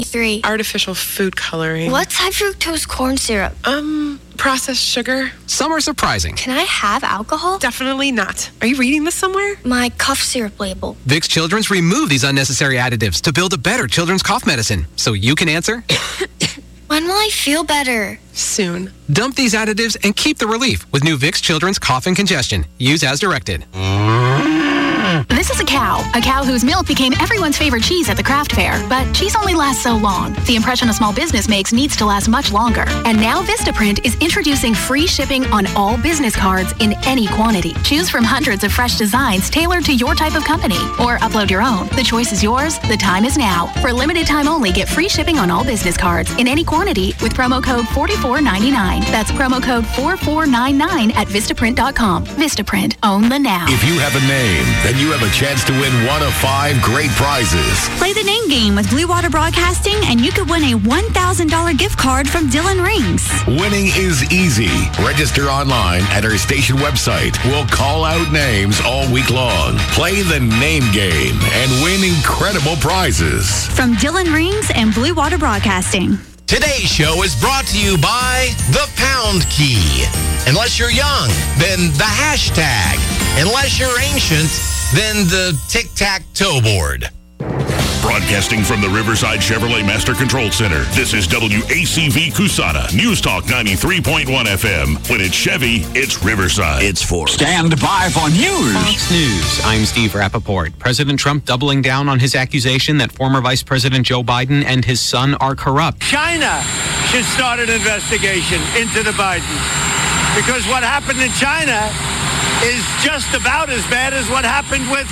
3. Artificial food coloring. What's high fructose corn syrup? Processed sugar. Some are surprising. Can I have alcohol? Definitely not. Are you reading this somewhere? My cough syrup label. Vicks Children's remove these unnecessary additives to build a better children's cough medicine. So you can answer. When will I feel better? Soon. Dump these additives and keep the relief with new Vicks Children's Cough and Congestion. Use as directed. This is a cow whose milk became everyone's favorite cheese at the craft fair. But cheese only lasts so long. The impression a small business makes needs to last much longer. And now Vistaprint is introducing free shipping on all business cards in any quantity. Choose from hundreds of fresh designs tailored to your type of company. Or upload your own. The choice is yours. The time is now. For a limited time only, get free shipping on all business cards in any quantity with promo code 4499. That's promo code 4499 at Vistaprint.com. Vistaprint. Own the now. If you have a name, then you have a chance to win one of 5 great prizes. Play the name game with Blue Water Broadcasting, and you could win a $1,000 gift card from Dylan Rings. Winning is easy. Register online at our station website. We'll call out names all week long. Play the name game and win incredible prizes. From Dylan Rings and Blue Water Broadcasting. Today's show is brought to you by the Pound Key. Unless you're young, then the hashtag. Unless you're ancient, then the tic-tac-toe board. Broadcasting from the Riverside Chevrolet Master Control Center, this is WACV Cusana, News Talk 93.1 FM. When it's Chevy, it's Riverside. It's 4. Stand by for news. Fox News. I'm Steve Rappaport. President Trump doubling down on his accusation that former Vice President Joe Biden and his son are corrupt. China should start an investigation into the Bidens, because what happened in China is just about as bad as what happened with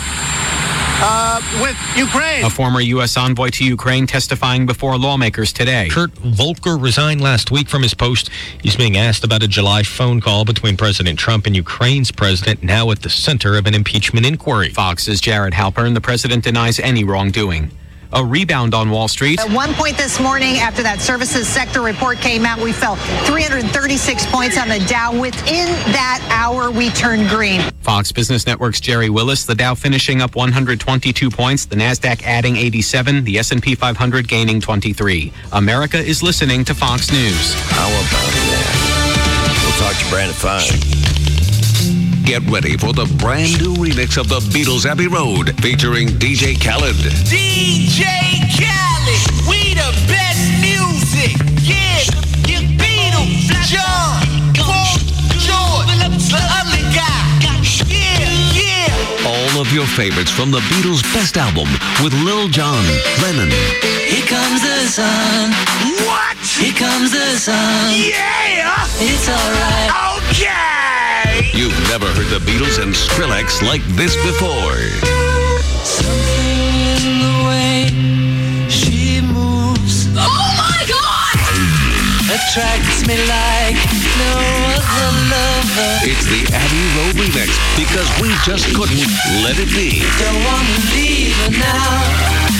Ukraine. A former U.S. envoy to Ukraine testifying before lawmakers today. Kurt Volker resigned last week from his post. He's being asked about a July phone call between President Trump and Ukraine's president, now at the center of an impeachment inquiry. Fox's Jared Halpern. The president denies any wrongdoing. A rebound on Wall Street. At one point this morning, after that services sector report came out, we fell 336 points on the Dow. Within that hour, we turned green. Fox Business Network's Jerry Willis. The Dow finishing up 122 points. The NASDAQ adding 87. The S&P 500 gaining 23. America is listening to Fox News. How about that? We'll talk to Brandon 5. Get ready for the brand new remix of the Beatles' Abbey Road, featuring DJ Khaled. DJ Khaled, we the best music. Yeah, the Beatles, John, Paul, George, the other guy. Yeah. All of your favorites from the Beatles' best album with Lil Jon, Lennon. Here comes the sun. What? Here comes the sun. Yeah. It's alright. Okay. You've never heard the Beatles and Skrillex like this before. Something in the way she moves. Oh my God! Attracts me like no other lover. It's the Abbey Road remix because we just couldn't let it be. Don't want to leave her now.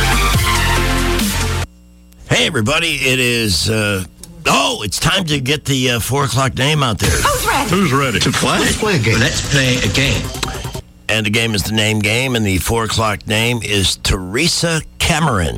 Hey everybody, it is it's time to get the 4 o'clock name out there. Who's ready to play? Let's play a game. Let's play a game. And the game is the name game, and the 4 o'clock name is Teresa Cameron.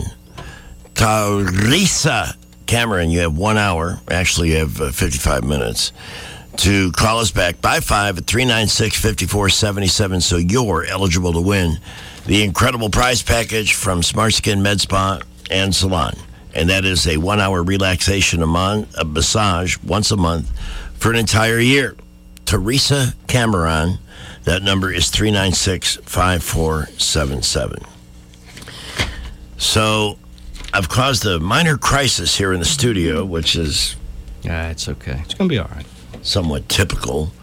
Teresa Cameron, you have 1 hour. Actually, you have 55 minutes to call us back by 5 at 396-5477, so you're eligible to win the incredible prize package from Smart Skin Med Spa and Salon. And that is a 1 hour relaxation a massage once a month for an entire year. Teresa Cameron, that number is 396-5477. So I've caused a minor crisis here in the studio, which is... it's okay. It's going to be all right. Somewhat typical.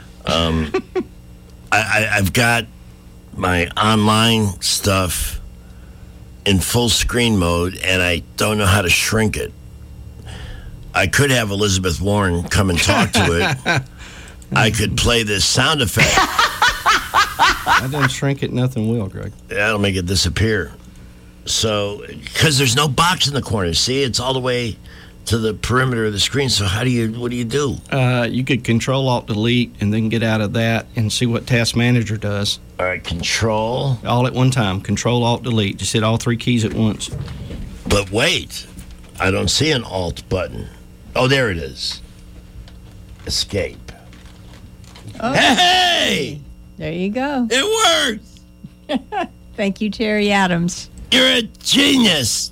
I've got my online stuff in full screen mode, and I don't know how to shrink it. I could have Elizabeth Warren come and talk to it. I could play this sound effect. I didn't shrink it, nothing will, Greg. That'll make it disappear. So, because there's no box in the corner. See, it's all the way to the perimeter of the screen. So what do you do? You could Control-Alt-Delete and then get out of that and see what Task Manager does. All right, Control. All at one time. Control-Alt-Delete. Just hit all 3 keys at once. But wait, I don't see an Alt button. Oh, there it is. Escape. Oh. Hey! There you go. It worked! Thank you, Terry Adams. You're a genius!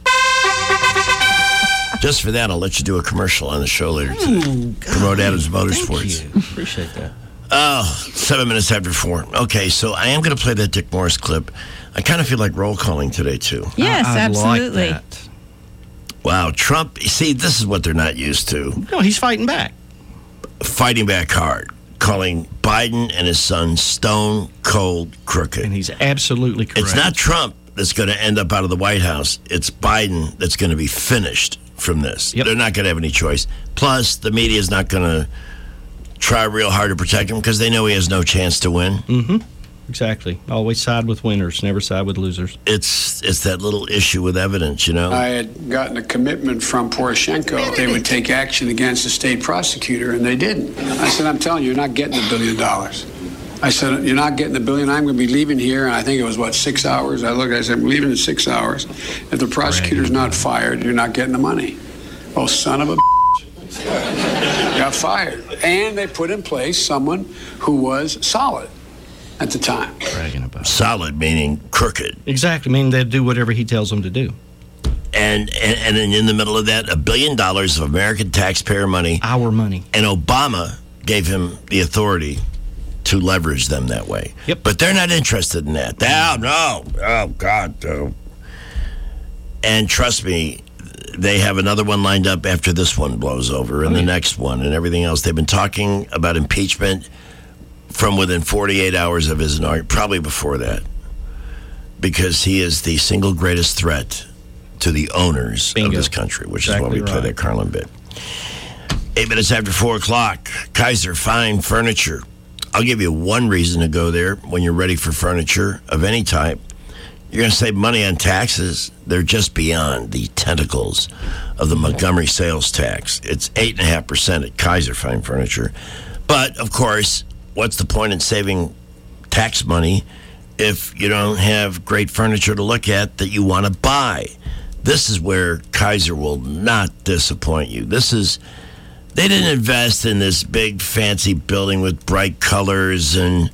Just for that, I'll let you do a commercial on the show later today. Promote Adams Motorsports. Thank you. Appreciate that. Oh, 7 minutes after 4. Okay, so I am going to play that Dick Morris clip. I kind of feel like roll calling today, too. Yes, absolutely. Like that. Wow, Trump, see, this is what they're not used to. No, he's fighting back. Fighting back hard. Calling Biden and his son stone cold crooked. And he's absolutely correct. It's not Trump that's going to end up out of the White House. It's Biden that's going to be finished from this. Yep. They're not going to have any choice. Plus, the media is not going to try real hard to protect him because they know he has no chance to win. Mm-hmm. Exactly. Always side with winners, never side with losers. It's that little issue with evidence, you know? I had gotten a commitment from Poroshenko. They would take action against the state prosecutor, and they didn't. I said, I'm telling you, you're not getting $1 billion. I said, you're not getting $1 billion. I'm going to be leaving here, and I think it was, 6 hours? I said, I'm leaving in 6 hours. If the prosecutor's not fired, you're not getting the money. Oh, son of a got fired. And they put in place someone who was solid at the time. Bragging about solid meaning crooked. Exactly, meaning they'd do whatever he tells them to do. And in the middle of that, $1 billion of American taxpayer money. Our money. And Obama gave him the authority to leverage them that way. Yep. But they're not interested in that. No. Oh, God, no. And trust me, they have another one lined up after this one blows over and the next one and everything else. They've been talking about impeachment from within 48 hours of his inauguration, probably before that, because he is the single greatest threat to the owners of this country, which is why we play that Carlin bit. 8 minutes after 4 o'clock, Kaiser Fine Furniture. I'll give you one reason to go there when you're ready for furniture of any type. You're going to save money on taxes. They're just beyond the tentacles of the Montgomery sales tax. It's 8.5% at Kaiser Fine Furniture. But, of course, what's the point in saving tax money if you don't have great furniture to look at that you want to buy? This is where Kaiser will not disappoint you. They didn't invest in this big fancy building with bright colors and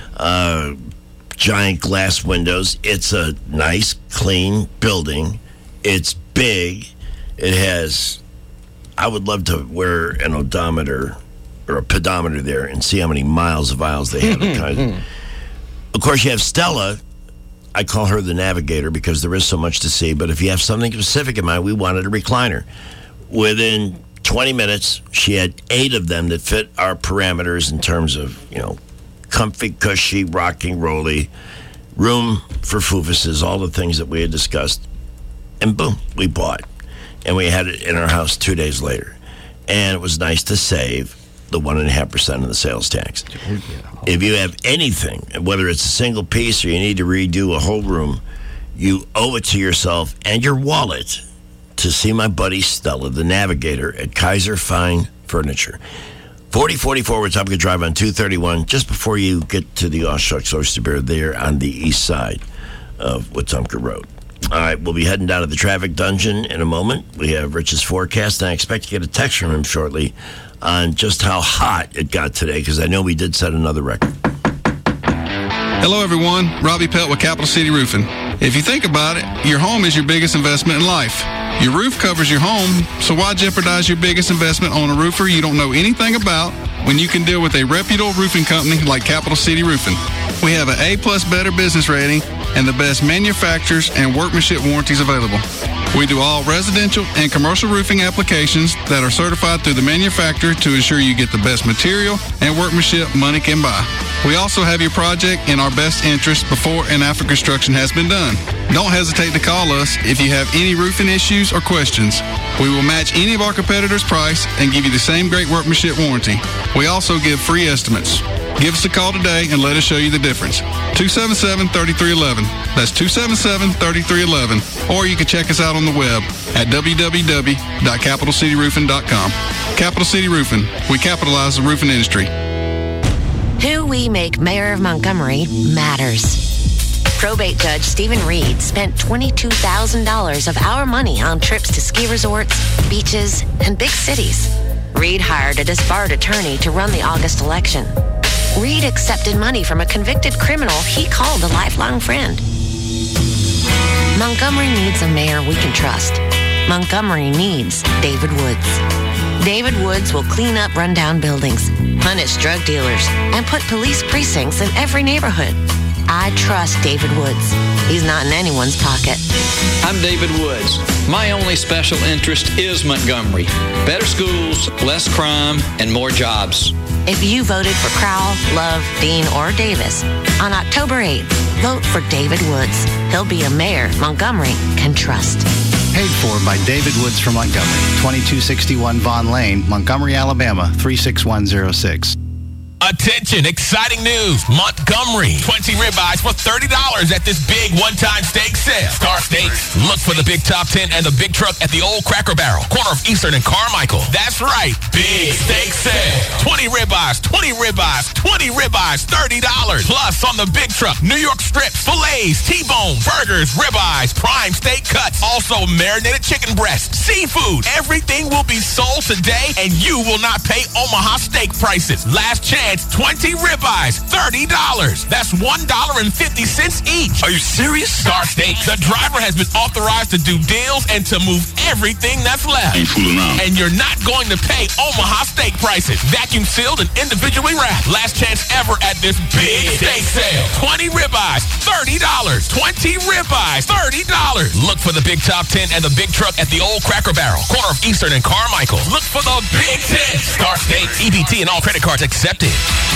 giant glass windows. It's a nice, clean building. It's big. It has, I would love to wear an odometer or a pedometer there and see how many miles of aisles they have at Kaiser. Of course, you have Stella. I call her the navigator because there is so much to see. But if you have something specific in mind, we wanted a recliner. Within 20 minutes, she had 8 of them that fit our parameters in terms of, comfy, cushy, rocking, rolly, room for foofuses, all the things that we had discussed. And boom, we bought. And we had it in our house 2 days later. And it was nice to save the 1.5% of the sales tax. If you have anything, whether it's a single piece or you need to redo a whole room, you owe it to yourself and your wallet to see my buddy Stella, the navigator at Kaiser Fine Furniture. 4044 Wetumpka Drive on 231, just before you get to the Oshucks Oyster Bear there on the east side of Wetumpka Road. All right, we'll be heading down to the traffic dungeon in a moment. We have Rich's forecast, and I expect to get a text from him shortly on just how hot it got today, because I know we did set another record. Hello, everyone. Robbie Pelt with Capital City Roofing. If you think about it, your home is your biggest investment in life. Your roof covers your home, so why jeopardize your biggest investment on a roofer you don't know anything about when you can deal with a reputable roofing company like Capital City Roofing? We have an A+ Better business rating and the best manufacturers and workmanship warranties available. We do all residential and commercial roofing applications that are certified through the manufacturer to ensure you get the best material and workmanship money can buy. We also have your project in our best interest before and after construction has been done. Don't hesitate to call us if you have any roofing issues or questions. We will match any of our competitors' price and give you the same great workmanship warranty. We also give free estimates. Give us a call today and let us show you the difference. 277-3311. That's 277-3311. Or you can check us out on the web at www.capitalcityroofing.com. Capital City Roofing. We capitalize the roofing industry. Who we make mayor of Montgomery matters. Probate judge Stephen Reed spent $22,000 of our money on trips to ski resorts, beaches, and big cities. Reed hired a disbarred attorney to run the August election. Reed accepted money from a convicted criminal he called a lifelong friend. Montgomery needs a mayor we can trust. Montgomery needs David Woods. David Woods will clean up rundown buildings, punish drug dealers, and put police precincts in every neighborhood. I trust David Woods. He's not in anyone's pocket. I'm David Woods. My only special interest is Montgomery. Better schools, less crime, and more jobs. If you voted for Crowell, Love, Dean, or Davis, on October 8th, vote for David Woods. He'll be a mayor Montgomery can trust. Paid for by David Woods from Montgomery, 2261 Vaughn Lane, Montgomery, Alabama, 36106. Attention, exciting news. Montgomery, 20 ribeyes for $30 at this big one-time steak sale. Star Steaks, look for the big top 10 and the big truck at the old Cracker Barrel, corner of Eastern and Carmichael. That's right, big steak sale. 20 ribeyes, 20 ribeyes, 20 ribeyes, $30. Plus on the big truck, New York strips, fillets, T-bone, burgers, ribeyes, prime steak cuts, also marinated chicken breast, seafood. Everything will be sold today and you will not pay Omaha steak prices. Last chance. 20 ribeyes, $30. That's $1.50 each. Are you serious? Star Steaks. The driver has been authorized to do deals and to move everything that's left. Ain't fooling around. And you're not going to pay Omaha steak prices. Vacuum sealed and individually wrapped. Last chance ever at this big steak sale. 20 ribeyes, $30. 20 ribeyes, $30. Look for the big top 10 and the big truck at the old Cracker Barrel, corner of Eastern and Carmichael. Look for the Big 10. Star Steaks, EBT, and all credit cards accepted.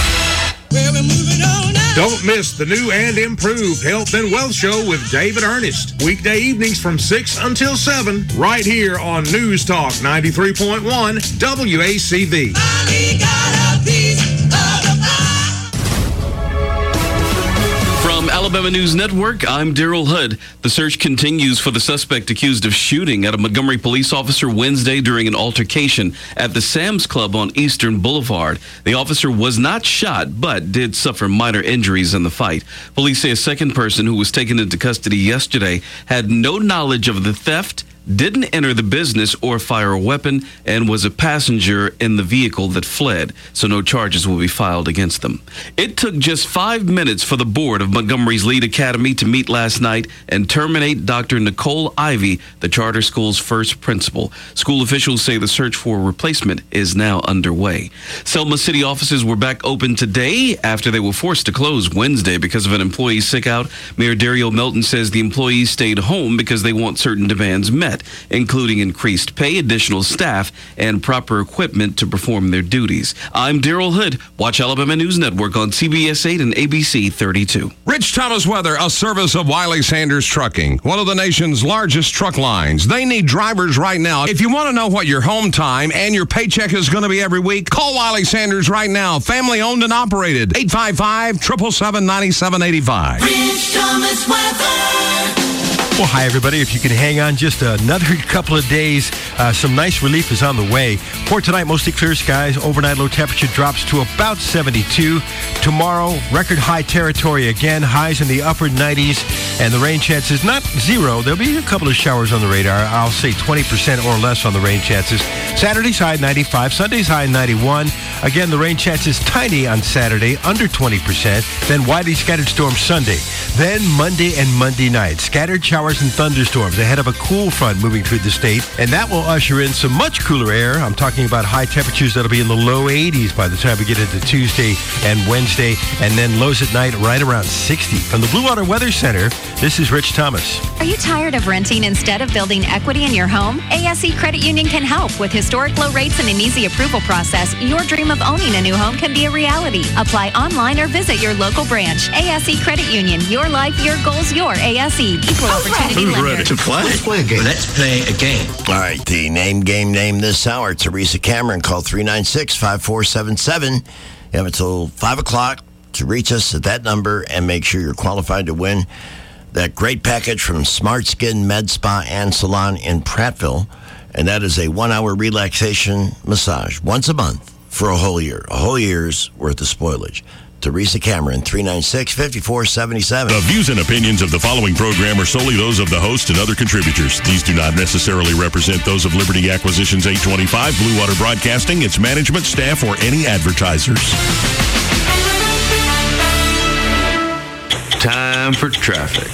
Don't miss the new and improved Health and Wealth Show with David Ernest. Weekday evenings from 6 until 7, right here on News Talk 93.1 WACV. From Alabama News Network, I'm Daryl Hood. The search continues for the suspect accused of shooting at a Montgomery police officer Wednesday during an altercation at the Sam's Club on Eastern Boulevard. The officer was not shot, but did suffer minor injuries in the fight. Police say a second person who was taken into custody yesterday had no knowledge of the theft, didn't enter the business or fire a weapon, and was a passenger in the vehicle that fled, so no charges will be filed against them. It took just 5 minutes for the board of Montgomery's Lead Academy to meet last night and terminate Dr. Nicole Ivy, the charter school's first principal. School officials say the search for a replacement is now underway. Selma City offices were back open today after they were forced to close Wednesday because of an employee sick out. Mayor Dario Melton says the employees stayed home because they want certain demands met, including increased pay, additional staff, and proper equipment to perform their duties. I'm Daryl Hood. Watch Alabama News Network on CBS 8 and ABC 32. Rich Thomas Weather, a service of Wiley Sanders Trucking, one of the nation's largest truck lines. They need drivers right now. If you want to know what your home time and your paycheck is going to be every week, call Wiley Sanders right now. Family owned and operated. 855-777-9785. Rich Thomas Weather. Well, hi, everybody. If you can hang on just another couple of days, some nice relief is on the way. For tonight, mostly clear skies. Overnight low temperature drops to about 72. Tomorrow, record high territory again. Highs in the upper 90s. And the rain chances, not zero. There'll be a couple of showers on the radar. I'll say 20% or less on the rain chances. Saturday's high 95. Sunday's high 91. Again, the rain chances tiny on Saturday, under 20%. Then widely scattered storms Sunday. Then Monday and Monday night. Scattered showers and thunderstorms ahead of a cool front moving through the state, and that will usher in some much cooler air. I'm talking about high temperatures that'll be in the low 80s by the time we get into Tuesday and Wednesday, and then lows at night right around 60. From the Blue Water Weather Center, this is Rich Thomas. Are you tired of renting instead of building equity in your home? ASE Credit Union can help. With historic low rates and an easy approval process, your dream of owning a new home can be a reality. Apply online or visit your local branch. ASE Credit Union. Your life, your goals, your ASE. Equal opportunity. Who's ready to play? Let's play a game. Let's play a game. All right, the name this hour, Teresa Cameron. Call 396-5477. You have until 5 o'clock to reach us at that number and make sure you're qualified to win that great package from Smart Skin Med Spa and Salon in Prattville. And that is a 1-hour relaxation massage once a month for a whole year. A whole year's worth of spoilage. Teresa Cameron, 396-5477. The views and opinions of the following program are solely those of the host and other contributors. These do not necessarily represent those of Liberty Acquisitions 825, Blue Water Broadcasting, its management, staff, or any advertisers. Time for traffic.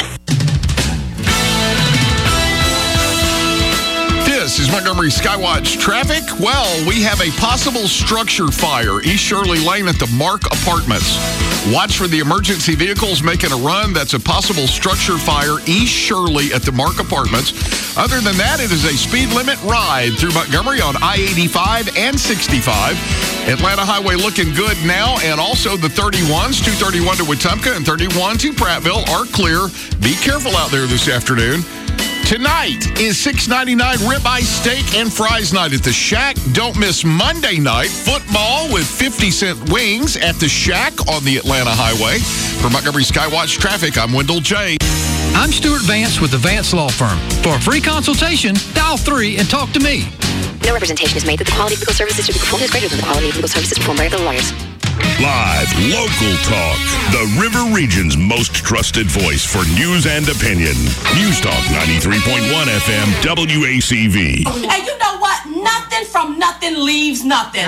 This is Montgomery Skywatch traffic. Well, we have a possible structure fire, East Shirley Lane at the Mark Apartments. Watch for the emergency vehicles making a run. That's a possible structure fire, East Shirley at the Mark Apartments. Other than that, it is a speed limit ride through Montgomery on I-85 and 65. Atlanta Highway looking good now, and also the 31s, 231 to Wetumpka and 31 to Prattville are clear. Be careful out there this afternoon. Tonight is $6.99 ribeye steak and fries night at the Shack. Don't miss Monday night football with 50-cent wings at the Shack on the Atlanta Highway. For Montgomery Skywatch Traffic, I'm Wendell J. I'm Stuart Vance with the Vance Law Firm. For a free consultation, dial 3 and talk to me. No representation is made that the quality of legal services to be performed is greater than the quality of legal services performed by other lawyers. Live, local talk. The River Region's most trusted voice for news and opinion. News Talk 93.1 FM, WACV. And you know what? Nothing from nothing leaves nothing.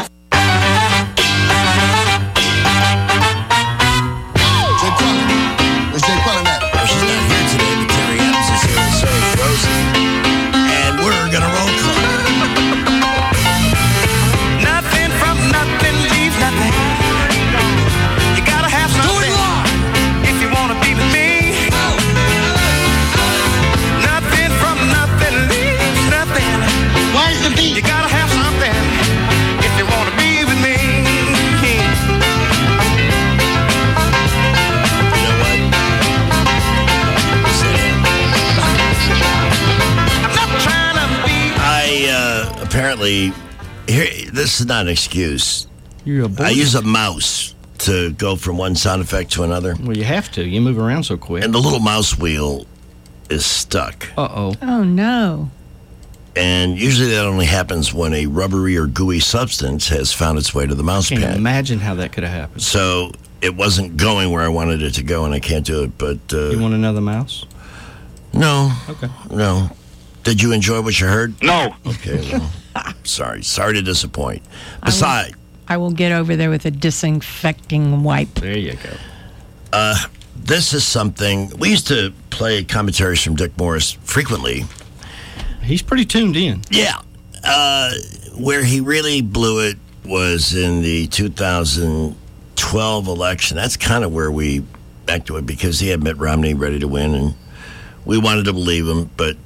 Where's Jay Quillen at? Oh, she's not here today, but Terry Adams is here, and so is Rosie. And we're going to roll call. Nothing from nothing leaves nothing. You gotta have something if you wanna be with me. Nothing from nothing leaves nothing. Where's the beat? You gotta have something if you wanna be with me. Apparently, here, this is not an excuse. I use a mouse to go from one sound effect to another. Well, you have to. You move around so quick. And the little mouse wheel is stuck. Uh-oh. Oh, no. And usually that only happens when a rubbery or gooey substance has found its way to the mouse I can't pad. imagine how that could have happened. So it wasn't going where I wanted it to go, and I can't do it. But you want another mouse? No. Okay. No. Did you enjoy what you heard? No. Okay. Well, sorry to disappoint. Besides, I will get over there with a disinfecting wipe. There you go. this is something we used to play commentaries from Dick Morris frequently. He's pretty tuned in. Yeah. Where he really blew it was in the 2012 election. That's kind of where we back to it, because he had Mitt Romney ready to win, and we wanted to believe him, but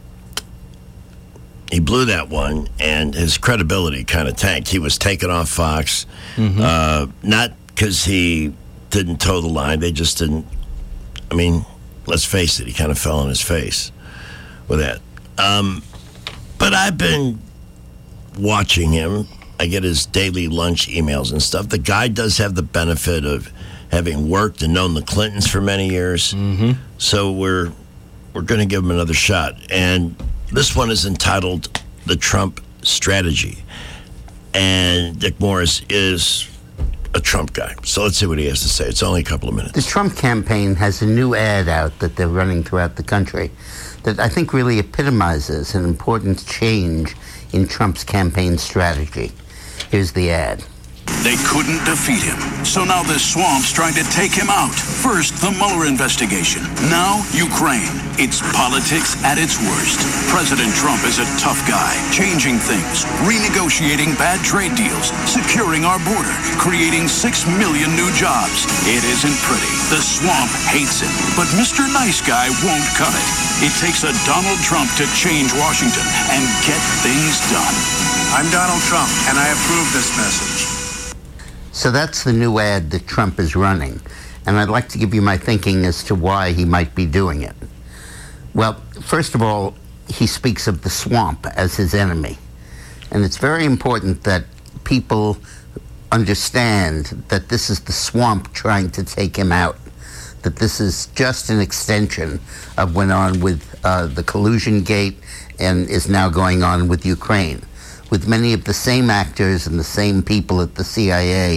he blew that one, and his credibility kind of tanked. He was taken off Fox, not because he didn't toe the line. They just didn't. I mean, let's face it, he kind of fell on his face with that. But I've been watching him. I get his daily lunch emails and stuff. The guy does have the benefit of having worked and known the Clintons for many years. Mm-hmm. So we're going to give him another shot. And this one is entitled The Trump Strategy. And Dick Morris is a Trump guy. So let's see what he has to say. It's only a couple of minutes. The Trump campaign has a new ad out that they're running throughout the country that I think really epitomizes an important change in Trump's campaign strategy. Here's the ad. They couldn't defeat him. So now this swamp's trying to take him out. First, the Mueller investigation. Now, Ukraine. It's politics at its worst. President Trump is a tough guy, changing things, renegotiating bad trade deals, securing our border, creating 6 million new jobs. It isn't pretty. The swamp hates him. But Mr. Nice Guy won't cut it. It takes a Donald Trump to change Washington and get things done. I'm Donald Trump, and I approve this message. So that's the new ad that Trump is running. And I'd like to give you my thinking as to why he might be doing it. Well, first of all, he speaks of the swamp as his enemy. And it's very important that people understand that this is the swamp trying to take him out, that this is just an extension of what went on with the collusion gate and is now going on with Ukraine, with many of the same actors and the same people at the CIA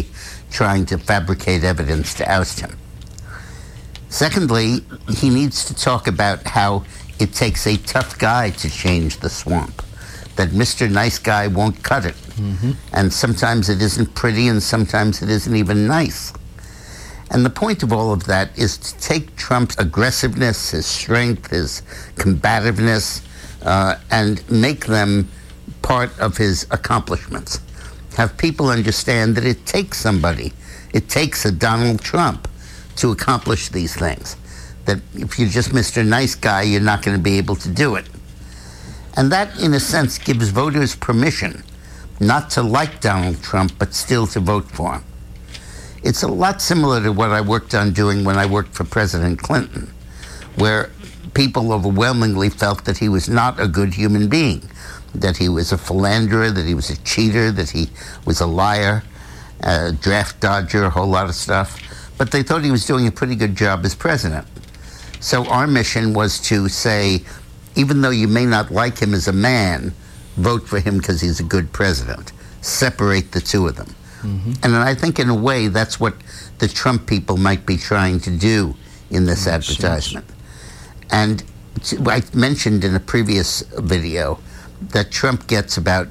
trying to fabricate evidence to oust him. Secondly, he needs to talk about how it takes a tough guy to change the swamp, that Mr. Nice Guy won't cut it. And sometimes it isn't pretty, and sometimes it isn't even nice. And the point of all of that is to take Trump's aggressiveness, his strength, his combativeness, and make them part of his accomplishments. Have people understand that it takes somebody, it takes a Donald Trump to accomplish these things. That if you're just Mr. Nice Guy, you're not going to be able to do it. And that, in a sense, gives voters permission not to like Donald Trump, but still to vote for him. It's a lot similar to what I worked on doing when I worked for President Clinton, where people overwhelmingly felt that he was not a good human being, that he was a philanderer, that he was a cheater, that he was a liar, a draft dodger, a whole lot of stuff. But they thought he was doing a pretty good job as president. So our mission was to say, even though you may not like him as a man, vote for him because he's a good president. Separate the two of them. And I think in a way that's what the Trump people might be trying to do in this advertisement. And I mentioned in a previous video that Trump gets about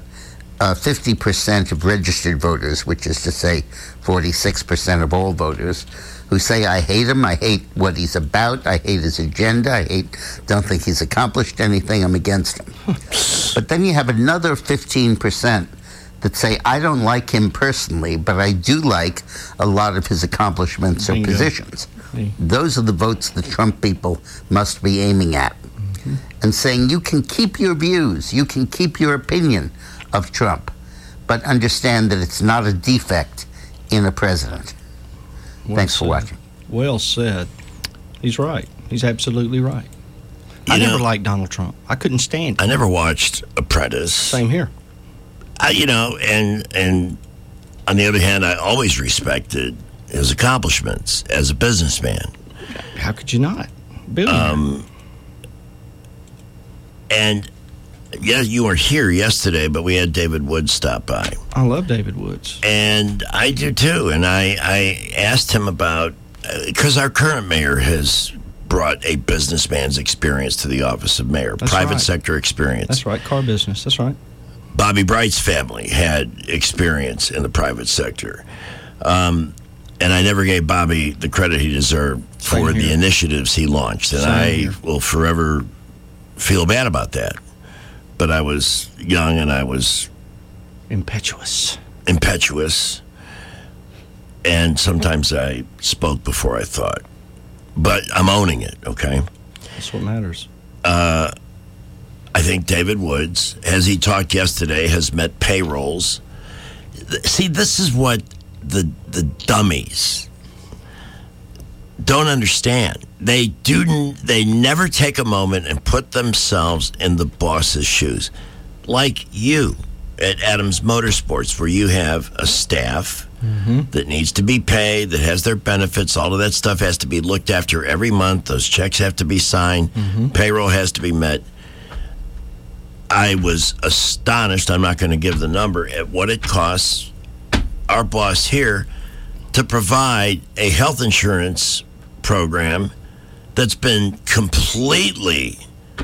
50% of registered voters, which is to say 46% of all voters, who say, I hate him, I hate what he's about, I hate his agenda, don't think he's accomplished anything, I'm against him. But then you have another 15% that say, I don't like him personally, but I do like a lot of his accomplishments or positions. Those are the votes the Trump people must be aiming at. And saying, you can keep your views, you can keep your opinion of Trump, but understand that it's not a defect in a president. Thanks for watching. Well said. He's right. He's absolutely right. I never liked Donald Trump. I couldn't stand him. I never watched Apprentice. Same here. And on the other hand, I always respected his accomplishments as a businessman. How could you not? Billionaire. And yeah, you were here yesterday, but we had David Woods stop by. I love David Woods. And I do too. And I asked him about, because our current mayor has brought a businessman's experience to the office of mayor, private sector experience. That's right, car business, that's right. Bobby Bright's family had experience in the private sector. And I never gave Bobby the credit he deserved for the initiatives he launched. And I will forever feel bad about that. But I was young and I was impetuous. And sometimes I spoke before I thought. But I'm owning it, okay? That's what matters. I think David Woods, as he talked yesterday, has met payrolls. See, this is what the dummies don't understand. They never take a moment and put themselves in the boss's shoes. Like you at Adams Motorsports, where you have a staff that needs to be paid, that has their benefits, all of that stuff has to be looked after every month. Those checks have to be signed. Payroll has to be met. I was astonished, I'm not going to give the number, at what it costs our boss here to provide a health insurance program that's been completely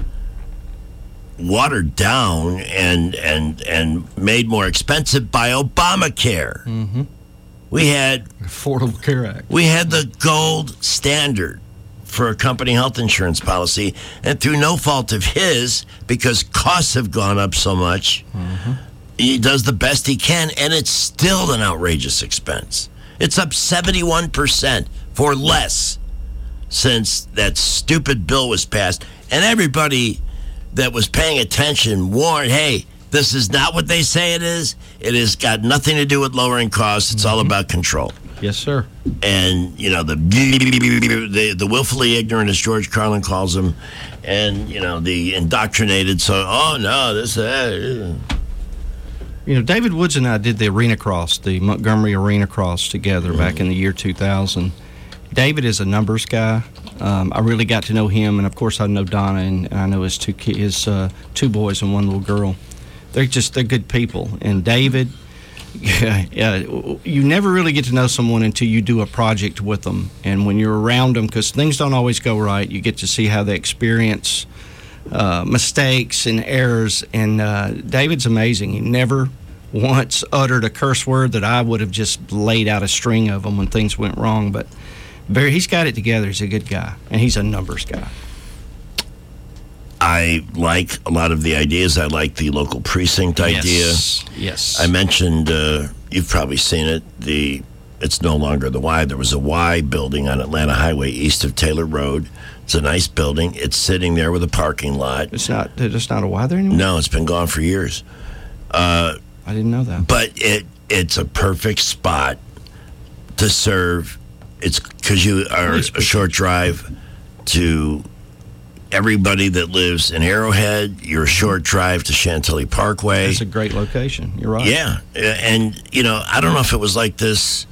watered down and made more expensive by Obamacare. We had Affordable Care Act. We had the gold standard for a company health insurance policy, and through no fault of his, because costs have gone up so much, he does the best he can, and it's still an outrageous expense. It's up 71% for less since that stupid bill was passed, and everybody that was paying attention warned, hey, this is not what they say it is. It has got nothing to do with lowering costs. It's all about control. Yes, sir. And, the willfully ignorant, as George Carlin calls them, and, the indoctrinated, David Woods and I did the Arena Cross, the Montgomery Arena Cross together back in the year 2000. David is a numbers guy. I really got to know him, and of course I know Donna, and I know his two boys and one little girl. They're good people. And David, Yeah, you never really get to know someone until you do a project with them. And when you're around them, because things don't always go right, you get to see how they experience mistakes and errors. And David's amazing. He never once uttered a curse word that I would have just laid out a string of them when things went wrong. But he's got it together. He's a good guy, and he's a numbers guy. I like a lot of the ideas. I like the local precinct idea. Yes. I mentioned, you've probably seen it, it's no longer the Y. There was a Y building on Atlanta Highway east of Taylor Road. It's a nice building. It's sitting there with a parking lot. There's not a Y there anymore? No, it's been gone for years. I didn't know that. But it's a perfect spot to serve. It's because you are a short drive to everybody that lives in Arrowhead. You're a short drive to Chantilly Parkway. That's a great location. You're right. Yeah. And, I don't know if it was like this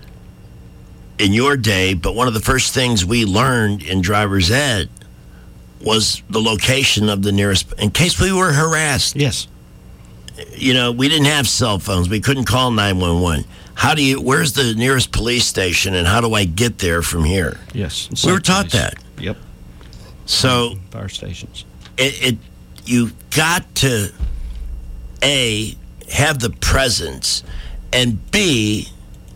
in your day, but one of the first things we learned in driver's ed was the location of the nearest, in case we were harassed. Yes. We didn't have cell phones. We couldn't call 911. Where's the nearest police station, and how do I get there from here? Yes. We were taught that. Yep. So fire stations. You got to A, have the presence, and B,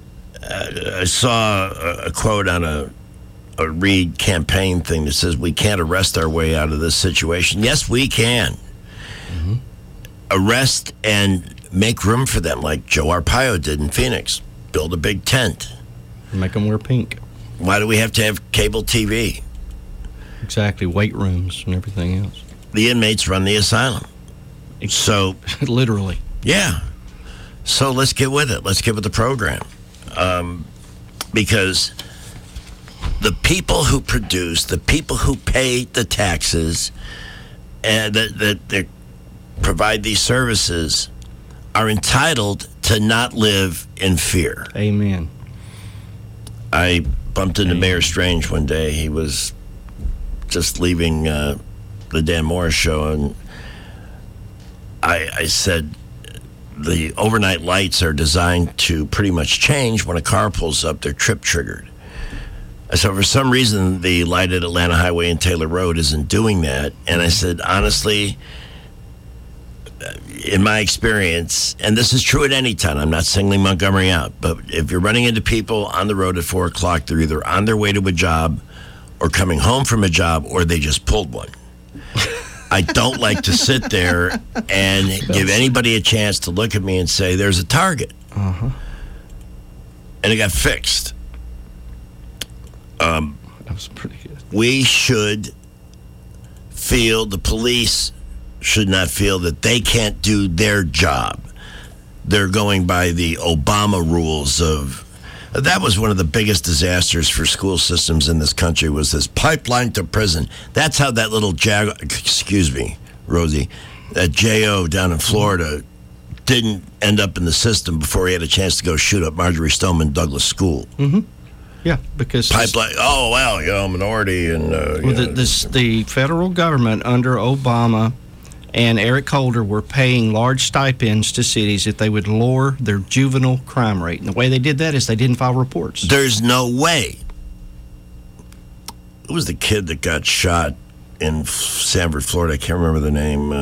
I saw a quote on a Reid campaign thing that says we can't arrest our way out of this situation. Yes, we can. Mm-hmm. Arrest and make room for them, like Joe Arpaio did in Phoenix. Build a big tent. Make them wear pink. Why do we have to have cable TV? Exactly, weight rooms and everything else. The inmates run the asylum. So literally. Yeah. So let's get with it. Let's get with the program. Because the people who produce, the people who pay the taxes, and that provide these services are entitled to not live in fear. Amen. I bumped into Mayor Strange one day. He was just leaving the Dan Morris show, and I said the overnight lights are designed to pretty much change when a car pulls up. They're trip triggered. So for some reason, the light at Atlanta Highway and Taylor Road isn't doing that. And I said, honestly, in my experience, and this is true at any time, I'm not singling Montgomery out, but if you're running into people on the road at 4 o'clock, they're either on their way to a job or coming home from a job, or they just pulled one. I don't like to sit there and give anybody a chance to look at me and say, there's a target. Uh-huh. And it got fixed. That was pretty good. We should feel, the police should not feel that they can't do their job. They're going by the Obama rules of, that was one of the biggest disasters for school systems in this country, was this pipeline to prison. That's how that little excuse me, Rosie, that J.O. down in Florida didn't end up in the system before he had a chance to go shoot up Marjorie Stoneman Douglas School. Mm-hmm. Yeah, because pipeline. Oh well, minority and the federal government under Obama and Eric Holder were paying large stipends to cities if they would lower their juvenile crime rate. And the way they did that is they didn't file reports. There's no way. Who was the kid that got shot in Sanford, Florida? I can't remember the name.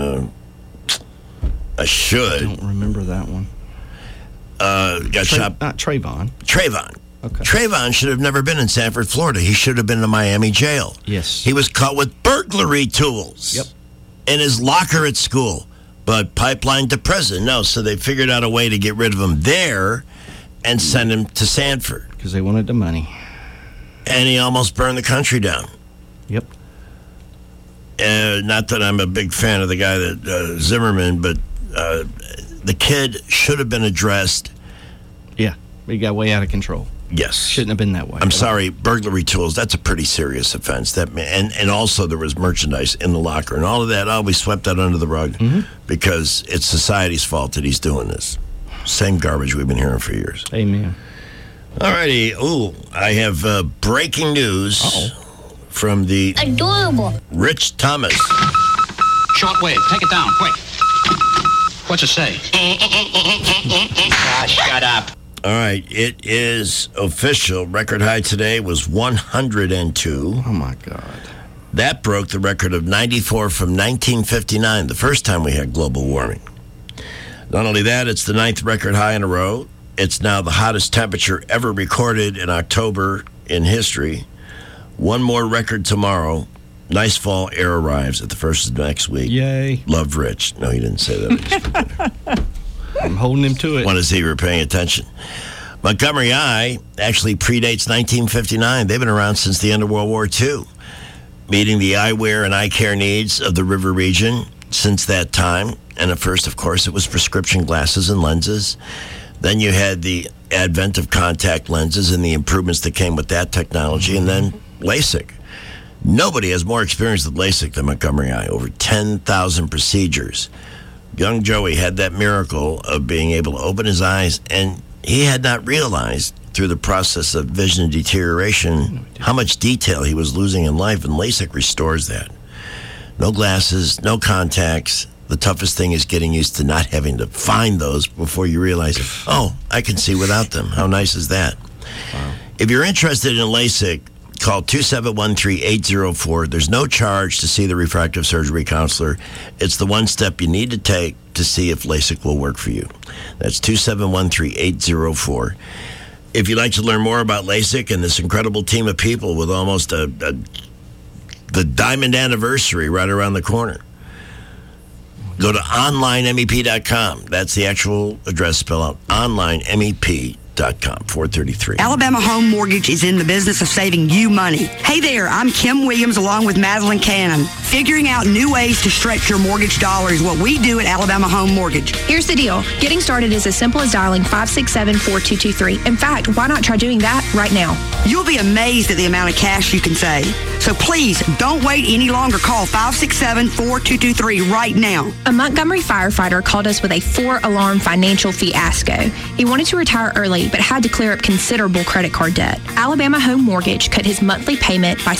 I should. I don't remember that one. Got shot. Not Trayvon. Trayvon. Okay. Trayvon should have never been in Sanford, Florida. He should have been in a Miami jail. Yes. He was caught with burglary tools. Yep. In his locker at school. But pipeline to prison. No, so they figured out a way to get rid of him there and send him to Sanford. Because they wanted the money. And he almost burned the country down. Yep. Not that I'm a big fan of the guy that Zimmerman, but the kid should have been addressed. Yeah, he got way out of control. Yes. Shouldn't have been that way. I'm sorry, burglary tools, that's a pretty serious offense. And also there was merchandise in the locker and all of that. We swept that under the rug because it's society's fault that he's doing this. Same garbage we've been hearing for years. Amen. All righty. Ooh, I have breaking news from the adorable Rich Thomas. Shortwave, take it down, quick. What's it say? Shut up. All right, it is official. Record high today was 102. Oh, my God. That broke the record of 94 from 1959, the first time we had global warming. Not only that, it's the 9th record high in a row. It's now the hottest temperature ever recorded in October in history. One more record tomorrow. Nice fall air arrives at the first of next week. Yay. Love Rich. No, he didn't say that. I'm holding him to it. Want to see if you're paying attention. Montgomery Eye actually predates 1959. They've been around since the end of World War II, meeting the eyewear and eye care needs of the river region since that time. And at first, of course, it was prescription glasses and lenses. Then you had the advent of contact lenses and the improvements that came with that technology, and then LASIK. Nobody has more experience with LASIK than Montgomery Eye. Over 10,000 procedures. Young Joey had that miracle of being able to open his eyes, and he had not realized through the process of vision deterioration how much detail he was losing in life, and LASIK restores that. No glasses, no contacts. The toughest thing is getting used to not having to find those before you realize, oh, I can see without them. How nice is that? Wow. If you're interested in LASIK, call 271-3804. There's no charge to see the refractive surgery counselor. It's the one step you need to take to see if LASIK will work for you. That's 271-3804. If you'd like to learn more about LASIK and this incredible team of people with almost the diamond anniversary right around the corner, go to onlinemep.com. That's the actual address, spell out onlinemep.com. 433. Alabama Home Mortgage is in the business of saving you money. Hey there, I'm Kim Williams along with Madeline Cannon. Figuring out new ways to stretch your mortgage dollar is what we do at Alabama Home Mortgage. Here's the deal. Getting started is as simple as dialing 567-4223. In fact, why not try doing that right now? You'll be amazed at the amount of cash you can save. So please, don't wait any longer. Call 567-4223 right now. A Montgomery firefighter called us with a 4-alarm financial fiasco. He wanted to retire early, but had to clear up considerable credit card debt. Alabama Home Mortgage cut his monthly payment by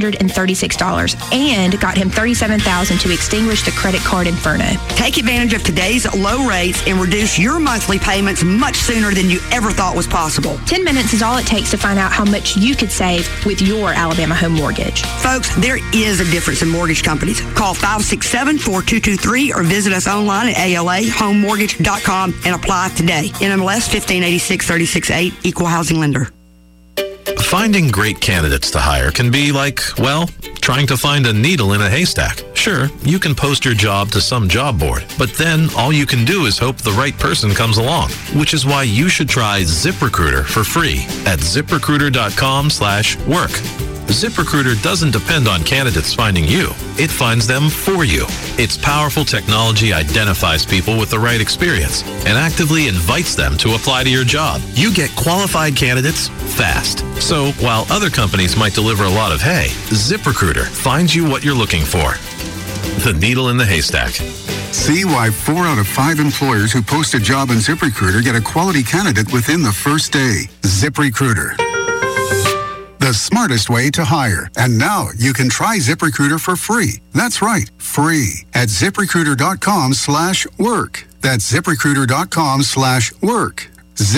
$636 and got him $37,000 to extinguish the credit card inferno. Take advantage of today's low rates and reduce your monthly payments much sooner than you ever thought was possible. 10 minutes is all it takes to find out how much you could save with your Alabama Home Mortgage. Folks, there is a difference in mortgage companies. Call 567-4223 or visit us online at alahomemortgage.com and apply today. NMLS 1586-36-8, Equal Housing Lender. Finding great candidates to hire can be like, well, trying to find a needle in a haystack. Sure, you can post your job to some job board, but then all you can do is hope the right person comes along, which is why you should try ZipRecruiter for free at ZipRecruiter.com/work. ZipRecruiter doesn't depend on candidates finding you. It finds them for you. Its powerful technology identifies people with the right experience and actively invites them to apply to your job. You get qualified candidates fast. So while other companies might deliver a lot of hay, ZipRecruiter finds you what you're looking for. The needle in the haystack. See why 4 out of 5 employers who post a job in ZipRecruiter get a quality candidate within the first day. ZipRecruiter. The smartest way to hire. And now you can try ZipRecruiter for free. That's right, free at ZipRecruiter.com/work. That's ZipRecruiter.com/work.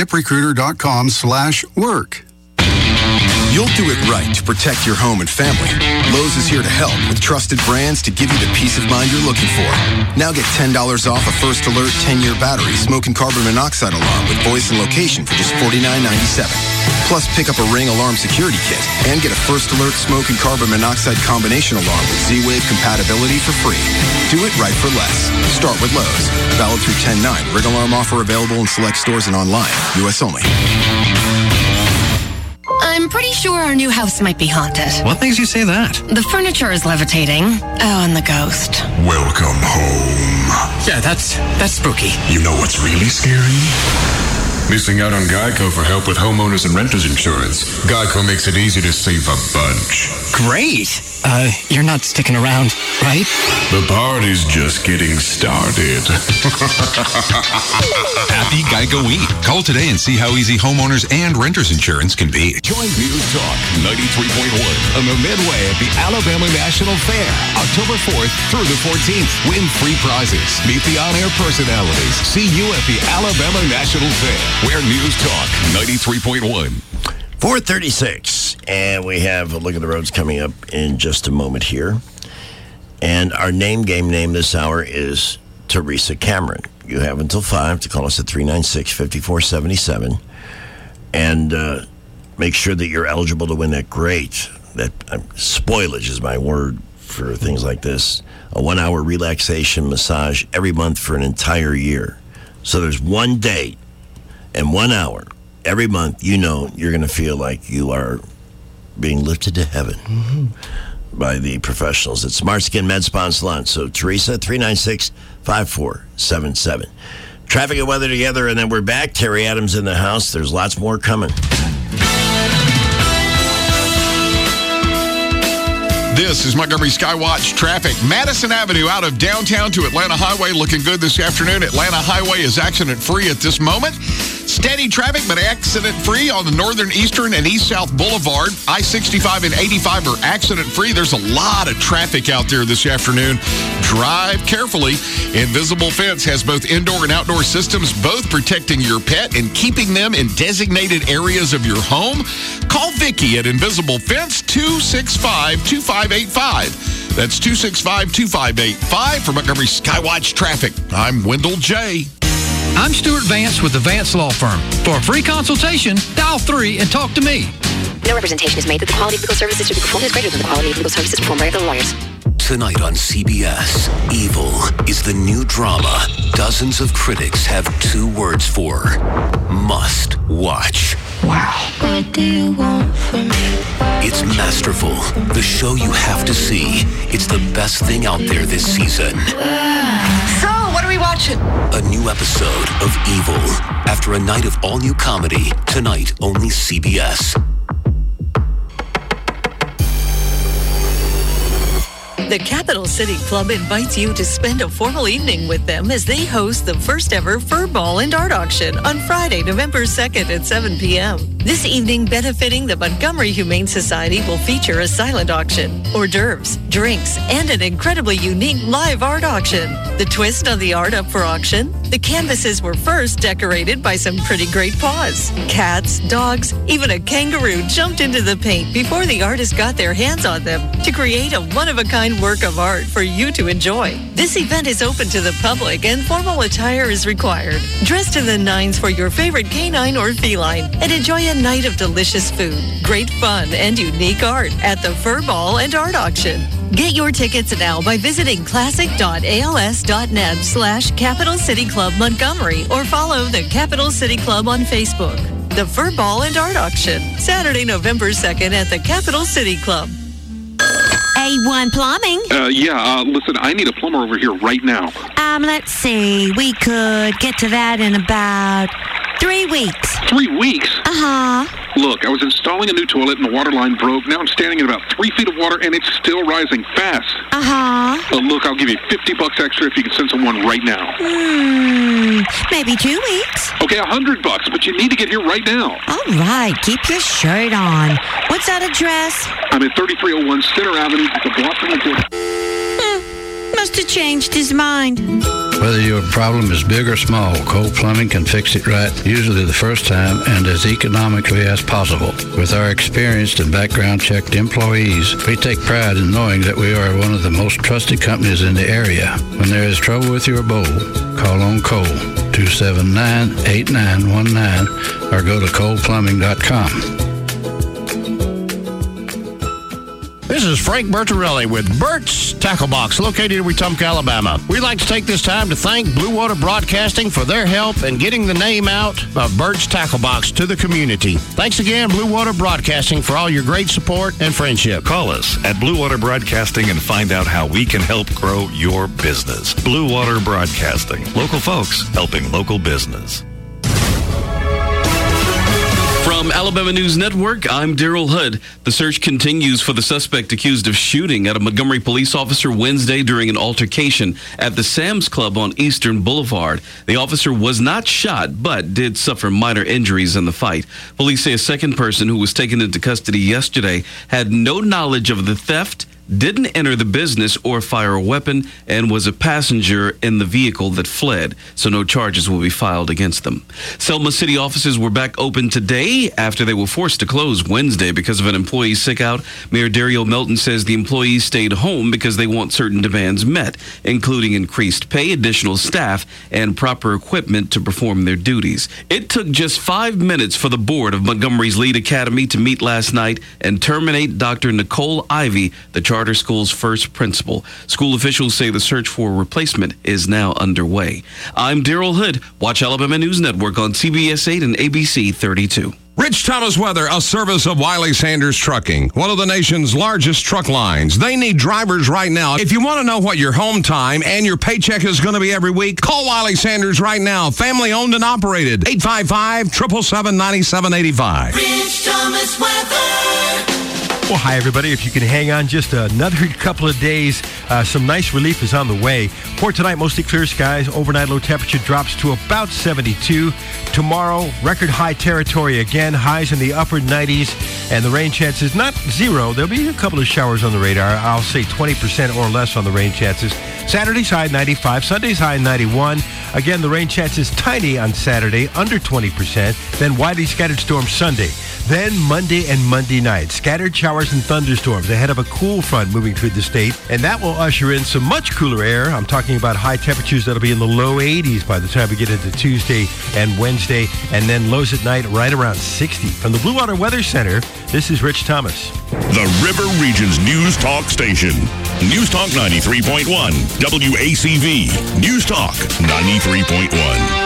ZipRecruiter.com/work. You'll do it right to protect your home and family. Lowe's is here to help with trusted brands to give you the peace of mind you're looking for. Now get $10 off a First Alert 10-year battery smoke and carbon monoxide alarm with voice and location for just $49.97. Plus, pick up a Ring Alarm Security Kit and get a First Alert smoke and carbon monoxide combination alarm with Z-Wave compatibility for free. Do it right for less. Start with Lowe's. Valid through 10/9. Ring alarm offer available in select stores and online. U.S. only. I'm pretty sure our new house might be haunted. What makes you say that? The furniture is levitating. Oh, and the ghost. Welcome home. home. Yeah, that's spooky. You know what's really scary? Missing out on Geico for help with homeowners and renters insurance. Geico makes it easy to save a bunch. Great. You're not sticking around, right? The party's just getting started. Happy Geico Week. Call today and see how easy homeowners and renters insurance can be. Join News Talk 93.1 on the Midway at the Alabama National Fair, October 4th through the 14th. Win free prizes. Meet the on-air personalities. See you at the Alabama National Fair, where News Talk 93.1. 4:36, and we have a look at the roads coming up in just a moment here. And our name this hour is Teresa Cameron. You have until 5 to call us at 396-5477. And make sure that you're eligible to win that spoilage is my word for things like this. A 1-hour relaxation massage every month for an entire year. So there's one day and 1 hour every month, you're going to feel like you are being lifted to heaven by the professionals at Smart Skin Med Spa and Salon. So, Teresa, 396-5477. Traffic and weather together, and then we're back. Terry Adams in the house. There's lots more coming. This is Montgomery Skywatch traffic. Madison Avenue out of downtown to Atlanta Highway looking good this afternoon. Atlanta Highway is accident-free at this moment. Steady traffic, but accident-free on the northern, eastern, and east-south boulevard. I-65 and 85 are accident-free. There's a lot of traffic out there this afternoon. Drive carefully. Invisible Fence has both indoor and outdoor systems, both protecting your pet and keeping them in designated areas of your home. Call Vicki at Invisible Fence, 265-2585. That's 265-2585 for Montgomery Skywatch traffic. I'm Wendell J. I'm Stuart Vance with the Vance Law Firm. For a free consultation, dial 3 and talk to me. No representation is made that the quality of legal services to be performed is greater than the quality of legal services performed by other lawyers. Tonight on CBS, Evil is the new drama dozens of critics have 2 words for. Must watch. Wow. What do you want from me? It's masterful. The show you have to see. It's the best thing out there this season. So, what are we watching? A new episode of Evil. After a night of all-new comedy. Tonight, only CBS. The Capital City Club invites you to spend a formal evening with them as they host the first ever Fur Ball and Art Auction on Friday, November 2nd at 7 p.m. This evening, benefiting the Montgomery Humane Society, will feature a silent auction, hors d'oeuvres, drinks, and an incredibly unique live art auction. The twist on the art up for auction? The canvases were first decorated by some pretty great paws. Cats, dogs, even a kangaroo jumped into the paint before the artists got their hands on them to create a one-of-a-kind work of art for you to enjoy. This event is open to the public and formal attire is required. Dress to the nines for your favorite canine or feline and enjoy a night of delicious food, great fun, and unique art at the Fur Ball and Art Auction. Get your tickets now by visiting classic.als.net/Capital City Club Montgomery or follow the Capital City Club on Facebook. The Fur Ball and Art Auction, Saturday, November 2nd at the Capital City Club. A1 Plumbing. Listen, I need a plumber over here right now. Let's see. We could get to that in about 3 weeks. 3 weeks? Uh-huh. Look, I was installing a new toilet and the water line broke. Now I'm standing in about 3 feet of water and it's still rising fast. Uh-huh. Look, I'll give you $50 extra if you can send someone right now. Maybe 2 weeks. Okay, $100, but you need to get here right now. All right, keep your shirt on. What's that address? I'm at 3301 Center Avenue, the block from the door. Must have changed his mind. Whether your problem is big or small, Cole Plumbing can fix it right, usually the first time and as economically as possible. With our experienced and background-checked employees, we take pride in knowing that we are one of the most trusted companies in the area. When there is trouble with your bowl, call on Cole, 279-8919, or go to coleplumbing.com. This is Frank Bertarelli with Bert's Tackle Box, located in Wetumpka, Alabama. We'd like to take this time to thank Blue Water Broadcasting for their help in getting the name out of Bert's Tackle Box to the community. Thanks again, Blue Water Broadcasting, for all your great support and friendship. Call us at Blue Water Broadcasting and find out how we can help grow your business. Blue Water Broadcasting. Local folks helping local business. From Alabama News Network, I'm Daryl Hood. The search continues for the suspect accused of shooting at a Montgomery police officer Wednesday during an altercation at the Sam's Club on Eastern Boulevard. The officer was not shot, but did suffer minor injuries in the fight. Police say a second person who was taken into custody yesterday had no knowledge of the theft, didn't enter the business or fire a weapon, and was a passenger in the vehicle that fled, so no charges will be filed against them. Selma City offices were back open today after they were forced to close Wednesday because of an employee sick out. Mayor Dario Melton says the employees stayed home because they want certain demands met, including increased pay, additional staff, and proper equipment to perform their duties. It took just 5 minutes for the board of Montgomery's Lead Academy to meet last night and terminate Dr. Nicole Ivy, the charter school's first principal. School officials say the search for a replacement is now underway. I'm Daryl Hood. Watch Alabama News Network on CBS 8 and ABC 32. Rich Thomas Weather, a service of Wiley Sanders Trucking, one of the nation's largest truck lines. They need drivers right now. If you want to know what your home time and your paycheck is going to be every week, call Wiley Sanders right now. Family owned and operated. 855-777-9785. Rich Thomas Weather. Well, hi, everybody. If you can hang on just another couple of days, some nice relief is on the way. For tonight, mostly clear skies. Overnight low temperature drops to about 72. Tomorrow, record high territory again. Highs in the upper 90s. And the rain chances, not zero. There'll be a couple of showers on the radar. I'll say 20% or less on the rain chances. Saturday's high 95. Sunday's high 91. Again, the rain chances tiny on Saturday, under 20%. Then widely scattered storms Sunday. Then Monday and Monday night, scattered showers and thunderstorms ahead of a cool front moving through the state. And that will usher in some much cooler air. I'm talking about high temperatures that'll be in the low 80s by the time we get into Tuesday and Wednesday. And then lows at night right around 60. From the Blue Water Weather Center, this is Rich Thomas. The River Region's News Talk Station. News Talk 93.1. WACV. News Talk 93.1.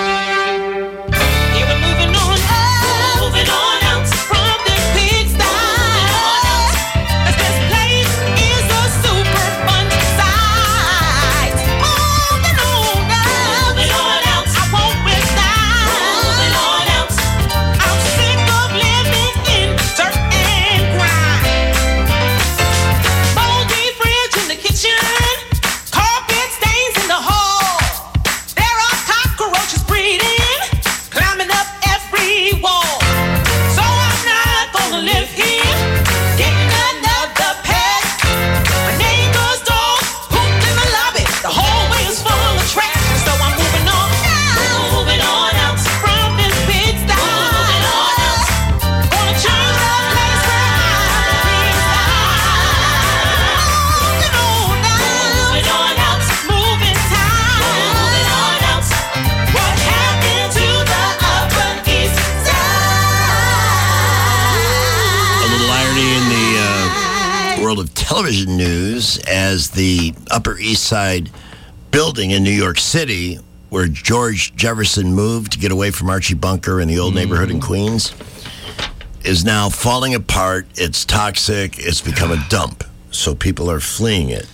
Of television news, as the Upper East Side building in New York City, where George Jefferson moved to get away from Archie Bunker in the old neighborhood in Queens, is now falling apart. It's toxic. It's become a dump. So people are fleeing it.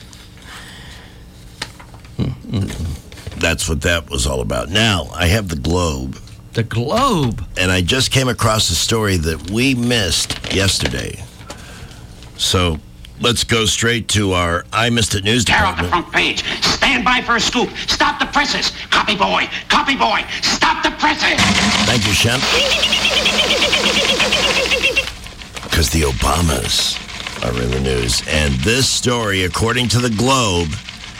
That's what that was all about. Now, I have the Globe. The Globe? And I just came across a story that we missed yesterday. So let's go straight to our I Missed It news department. Tear off the front page. Stand by for a scoop. Stop the presses. Copy boy. Copy boy. Stop the presses. Thank you, Shemp. Because the Obamas are in the news. And this story, according to the Globe,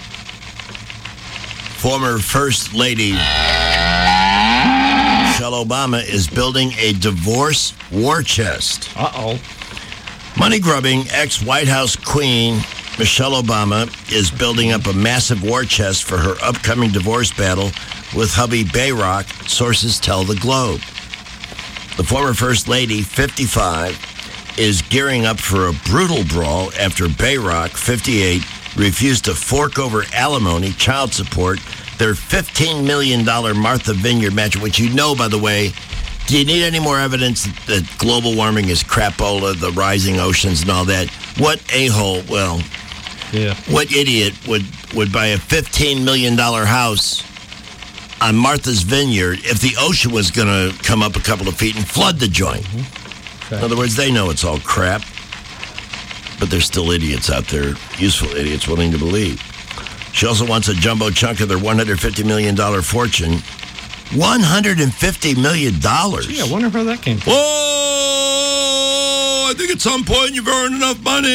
former First Lady Michelle Obama is building a divorce war chest. Uh-oh. Money-grubbing ex-White House queen Michelle Obama is building up a massive war chest for her upcoming divorce battle with hubby Bayrock, sources tell the Globe. The former First Lady, 55, is gearing up for a brutal brawl after Bayrock, 58, refused to fork over alimony, child support, their $15 million Martha Vineyard match, which you know, by the way. Do you need any more evidence that global warming is crapola, the rising oceans and all that? What a-hole, well, what idiot would buy a $15 million house on Martha's Vineyard if the ocean was going to come up a couple of feet and flood the joint. Okay. In other words, they know it's all crap, but there's still idiots out there, useful idiots willing to believe. She also wants a jumbo chunk of their $150 million fortune. $150 million. Gee, I wonder where that came from. Whoa! I think at some point you've earned enough money,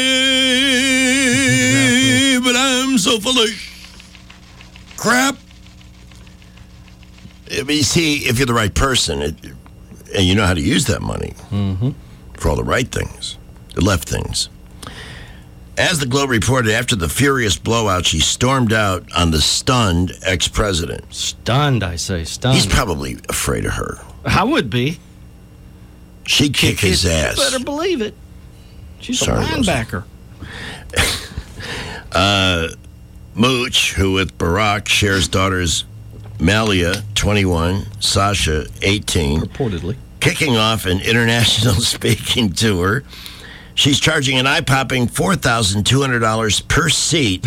but I'm so full of crap. You see, if you're the right person and you know how to use that money for all the right things, the left things. As the Globe reported, after the furious blowout, she stormed out on the stunned ex-president. Stunned, I say, stunned. He's probably afraid of her. I would be. She'd kick his ass. You better believe it. She's Sorry, a linebacker. Mooch, who with Barack shares daughters Malia, 21, Sasha, 18. Reportedly. Kicking off an international speaking tour. She's charging an eye-popping $4,200 per seat.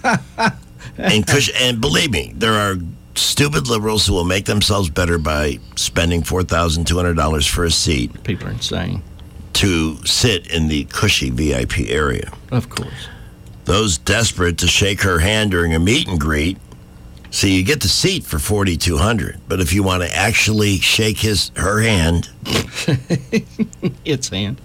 And believe me, there are stupid liberals who will make themselves better by spending $4,200 for a seat. People are insane. To sit in the cushy VIP area. Of course. Those desperate to shake her hand during a meet and greet. So you get the seat for $4,200, but if you want to actually shake her hand, its hand,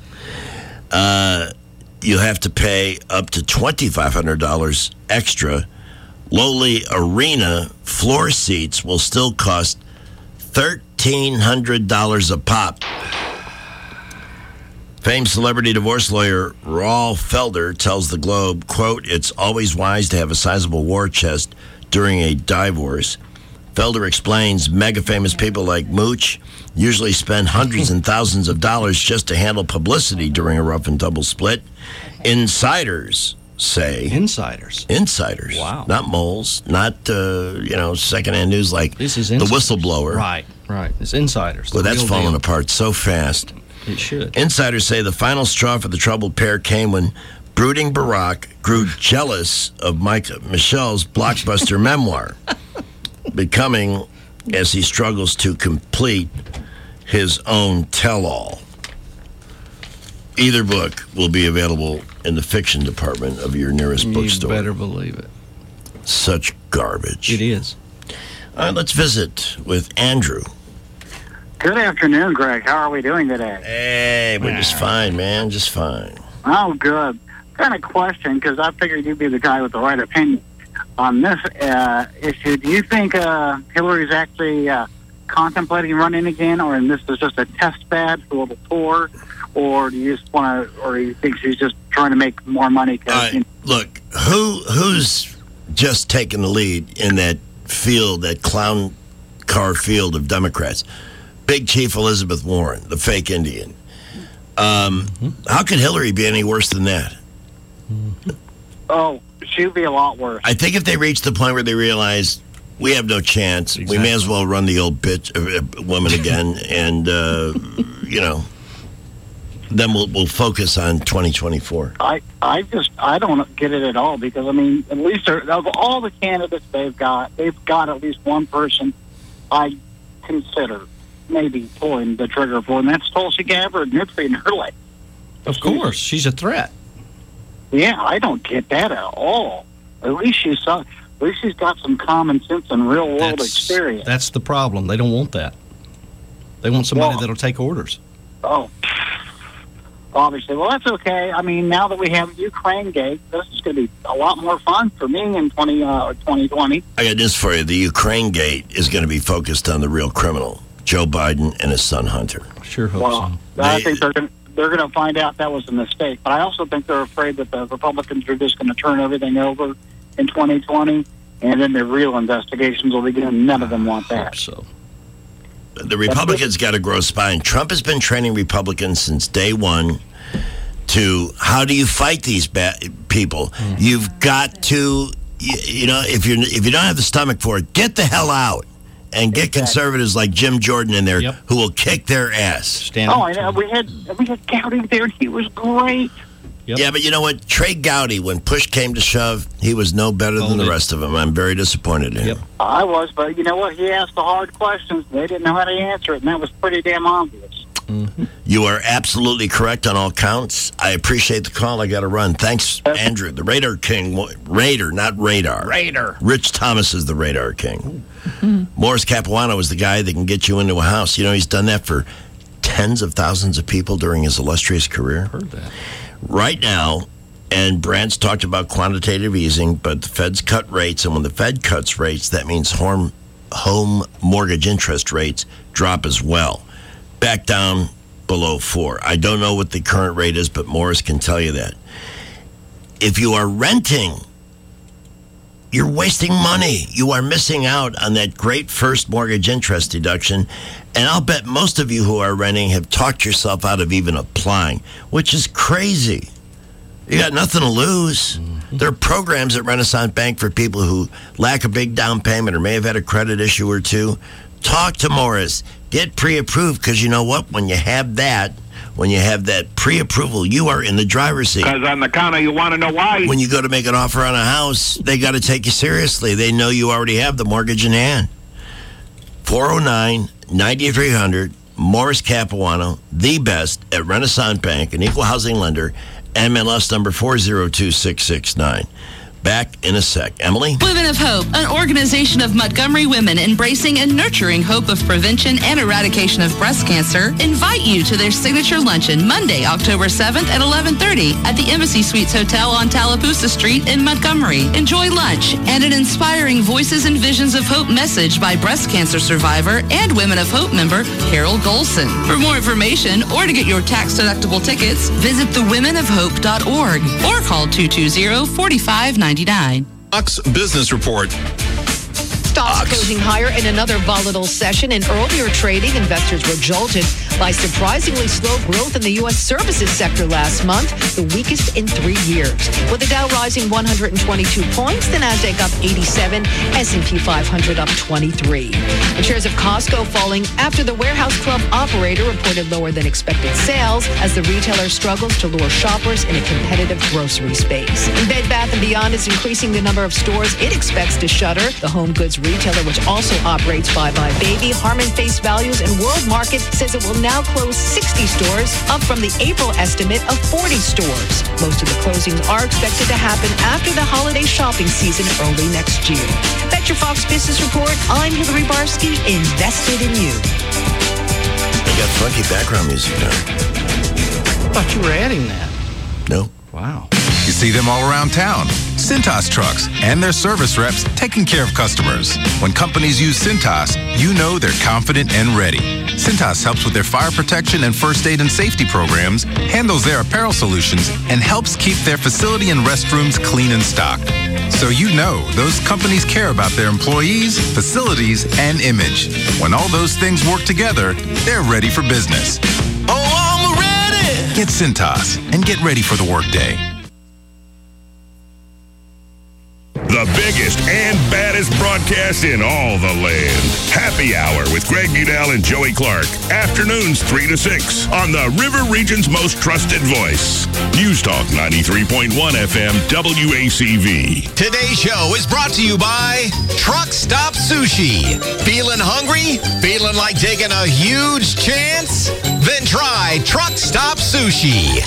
you have to pay up to $2,500 extra. Lowly arena floor seats will still cost $1,300 a pop. Famed celebrity divorce lawyer Raul Felder tells the Globe, quote, "It's always wise to have a sizable war chest during a divorce." Felder explains mega famous people like Mooch usually spend hundreds and thousands of dollars just to handle publicity during a rough and tumble split. Insiders say. Insiders. Wow. Not moles, not, secondhand news like this is the whistleblower. Right. It's insiders. Well, that's falling apart so fast. It should. Insiders say the final straw for the troubled pair came when brooding Barack grew jealous of Michelle's blockbuster memoir, becoming as he struggles to complete his own tell-all. Either book will be available in the fiction department of your nearest bookstore. You better believe it. Such garbage. It is. All right, let's visit with Andrew. Good afternoon, Greg. How are we doing today? Hey, we're just fine, man. Just fine. Oh, good. Kind of question, because I figured you'd be the guy with the right opinion on this issue. Do you think Hillary's actually contemplating running again, or this is just a test bed for a little tour, or do you just want to, or do you think she's just trying to make more money? Look, who's just taking the lead in that field, that clown car field of Democrats? Big Chief Elizabeth Warren, the fake Indian. How could Hillary be any worse than that? Oh, she'd be a lot worse. I think if they reach the point where they realize we have no chance, we may as well run the old bitch woman again, and then we'll focus on 2024. I don't get it at all, because at least of all the candidates they've got at least one person I consider maybe pulling the trigger for, and that's Tulsi Gabbard, Nipsey, and her leg. Of course, she's a threat. Yeah, I don't get that at all. At least she's got some common sense and real world experience. That's the problem. They don't want that. They want somebody that'll take orders. Oh, obviously. Well, that's okay. Now that we have Ukraine Gate, this is going to be a lot more fun for me in 2020. I got news for you. The Ukraine Gate is going to be focused on the real criminal, Joe Biden and his son Hunter. Sure hope so. I think they're going to find out that was a mistake. But I also think they're afraid that the Republicans are just going to turn everything over in 2020, and then the real investigations will begin. None of them want that. So the Republicans got to grow a spine. Trump has been training Republicans since day one to how do you fight these people? You've got to, if you don't have the stomach for it, get the hell out. And get conservatives like Jim Jordan in there who will kick their ass. I know. We had Gowdy there, and he was great. Yep. Yeah, but you know what? Trey Gowdy, when push came to shove, he was no better than the rest of them. I'm very disappointed in him. I was, but you know what? He asked the hard questions. They didn't know how to answer it, and that was pretty damn obvious. Mm-hmm. You are absolutely correct on all counts. I appreciate the call. I got to run. Thanks, Andrew, the Radar King. Raider, not radar. Raider. Rich Thomas is the Radar King. Morris Capuano is the guy that can get you into a house. You know, he's done that for tens of thousands of people during his illustrious career. Heard that. Right now, and Brant's talked about quantitative easing, but the Fed's cut rates, and when the Fed cuts rates, that means home mortgage interest rates drop as well, back down below 4. I don't know what the current rate is, but Morris can tell you that. If you are renting, you're wasting money. You are missing out on that great first mortgage interest deduction. And I'll bet most of you who are renting have talked yourself out of even applying, which is crazy. You got nothing to lose. There are programs at Renaissance Bank for people who lack a big down payment or may have had a credit issue or two. Talk to Morris. Get pre-approved, because you know what? When you have that pre-approval, you are in the driver's seat. Because on the counter, you want to know why? When you go to make an offer on a house, they got to take you seriously. They know you already have the mortgage in hand. 409-9300, Morris Capuano, the best at Renaissance Bank, an equal housing lender, MLS number 402669. Back in a sec. Emily? Women of Hope, an organization of Montgomery women embracing and nurturing hope of prevention and eradication of breast cancer, invite you to their signature luncheon Monday, October 7th at 11:30 at the Embassy Suites Hotel on Tallapoosa Street in Montgomery. Enjoy lunch and an inspiring Voices and Visions of Hope message by breast cancer survivor and Women of Hope member Carol Golson. For more information or to get your tax-deductible tickets, visit thewomenofhope.org or call 220-4599. Ox Business Report. Stocks closing higher in another volatile session. In earlier trading, investors were jolted by surprisingly slow growth in the U.S. services sector last month, the weakest in 3 years. With the Dow rising 122 points, the Nasdaq up 87, S&P 500 up 23. The shares of Costco falling after the warehouse club operator reported lower than expected sales as the retailer struggles to lure shoppers in a competitive grocery space. And Bed Bath & Beyond is increasing the number of stores it expects to shutter. The home goods retailer, which also operates Bye Bye Baby, Harmon Face Values, and World Market, says it will now close 60 stores, up from the April estimate of 40 stores. Most of the closings are expected to happen after the holiday shopping season early next year. That's your Fox Business Report. I'm Hillary Barsky, invested in you. They got funky background music now. I thought you were adding that. No. Wow. You see them all around town. Cintas trucks and their service reps taking care of customers. When companies use Cintas, you know they're confident and ready. Cintas helps with their fire protection and first aid and safety programs, handles their apparel solutions, and helps keep their facility and restrooms clean and stocked. So you know those companies care about their employees, facilities, and image. When all those things work together, they're ready for business. Oh, I'm ready! Get Cintas and get ready for the workday. The biggest and baddest broadcast in all the land. Happy Hour with Greg Udell and Joey Clark. Afternoons 3 to 6 on the River Region's most trusted voice. News Talk 93.1 FM WACV. Today's show is brought to you by Truck Stop Sushi. Feeling hungry? Feeling like taking a huge chance? Then try Truck Stop Sushi.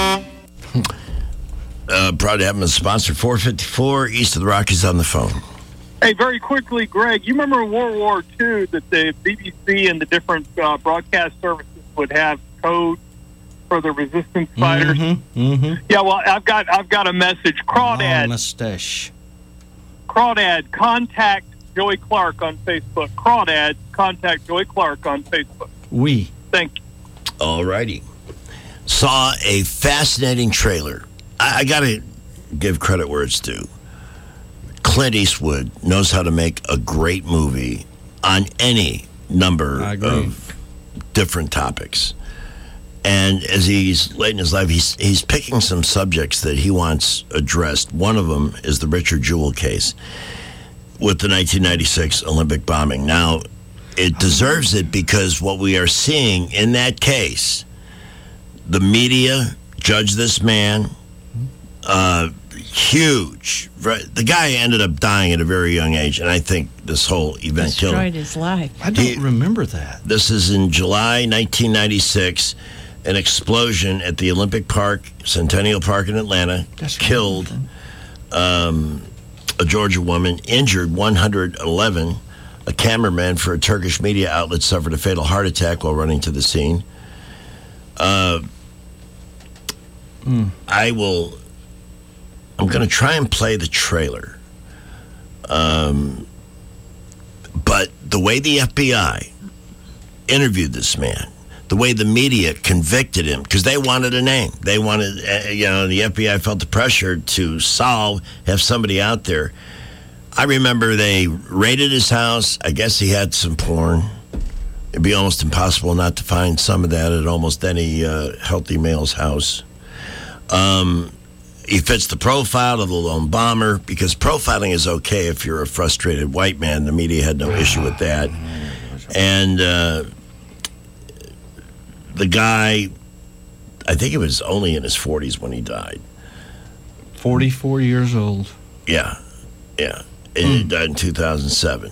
Proud to have him as a sponsor. 454 East of the Rockies on the phone. Hey, very quickly, Greg, you remember in World War II that the BBC and the different broadcast services would have codes for the resistance fighters? Yeah, well, I've got a message. Crawdad. Mustache. Crawdad, contact Joey Clark on Facebook. Crawdad, contact Joey Clark on Facebook. We. Thank you. All righty. Saw a fascinating trailer. I got to give credit where it's due. Clint Eastwood knows how to make a great movie on any number of different topics. And as he's late in his life, he's picking some subjects that he wants addressed. One of them is the Richard Jewell case with the 1996 Olympic bombing. Now, it deserves it because what we are seeing in that case, the media judged this man Huge. The guy ended up dying at a very young age, and I think this whole event killed him. Destroyed his life. I don't remember that. This is in July 1996. An explosion at the Olympic Park, Centennial Park in Atlanta, killed a Georgia woman, injured 111. A cameraman for a Turkish media outlet suffered a fatal heart attack while running to the scene. I'm going to try and play the trailer. But the way the FBI interviewed this man, the way the media convicted him, because they wanted a name. They wanted, the FBI felt the pressure to have somebody out there. I remember they raided his house. I guess he had some porn. It'd be almost impossible not to find some of that at almost any healthy male's house. He fits the profile of the lone bomber, because profiling is okay if you're a frustrated white man. The media had no issue with that. And the guy, I think he was only in his 40s when he died. 44 years old. Yeah. And he died in 2007.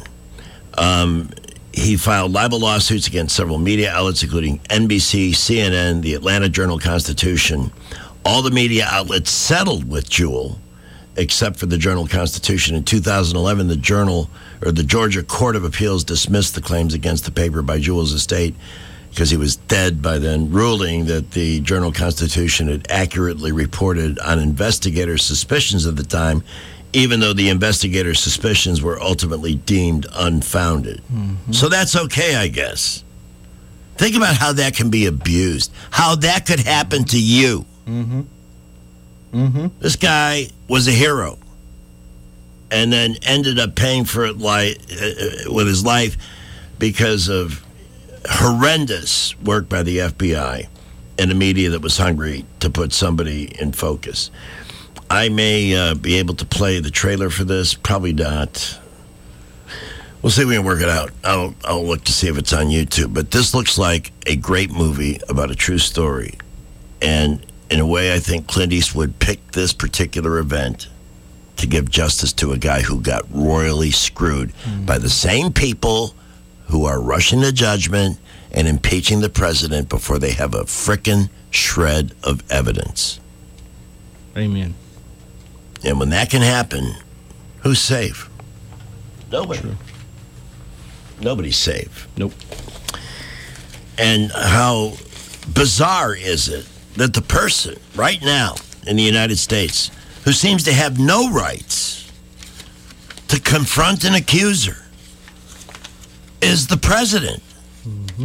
He filed libel lawsuits against several media outlets, including NBC, CNN, the Atlanta Journal-Constitution. All the media outlets settled with Jewell, except for the Journal-Constitution. In 2011, the Georgia Court of Appeals dismissed the claims against the paper by Jewell's estate, because he was dead by then, ruling that the Journal-Constitution had accurately reported on investigators' suspicions at the time, even though the investigators' suspicions were ultimately deemed unfounded. Mm-hmm. So that's okay, I guess. Think about how that can be abused, how that could happen to you. Mm-hmm. Mm-hmm. This guy was a hero, and then ended up paying for it with his life because of horrendous work by the FBI and a media that was hungry to put somebody in focus. I may be able to play the trailer for this. Probably not. We'll see if we can work it out. I'll look to see if it's on YouTube. But this looks like a great movie about a true story. And in a way, I think Clint Eastwood picked this particular event to give justice to a guy who got royally screwed by the same people who are rushing to judgment and impeaching the president before they have a frickin' shred of evidence. Amen. And when that can happen, who's safe? Nobody. True. Nobody's safe. Nope. And how bizarre is it that the person right now in the United States who seems to have no rights to confront an accuser is the president? Mm-hmm.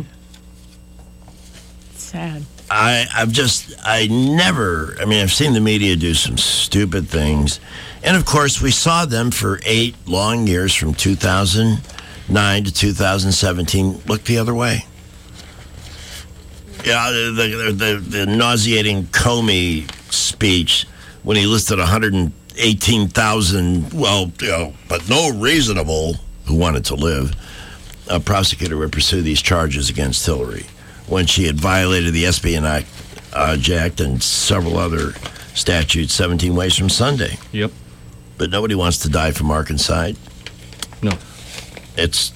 Sad. I've seen the media do some stupid things. And of course, we saw them for 8 long years from 2009 to 2017 look the other way. Yeah, the nauseating Comey speech when he listed 118,000, but no reasonable, who wanted to live, a prosecutor would pursue these charges against Hillary when she had violated the Espionage Act and several other statutes 17 ways from Sunday. Yep. But nobody wants to die from Arkansas. No. It's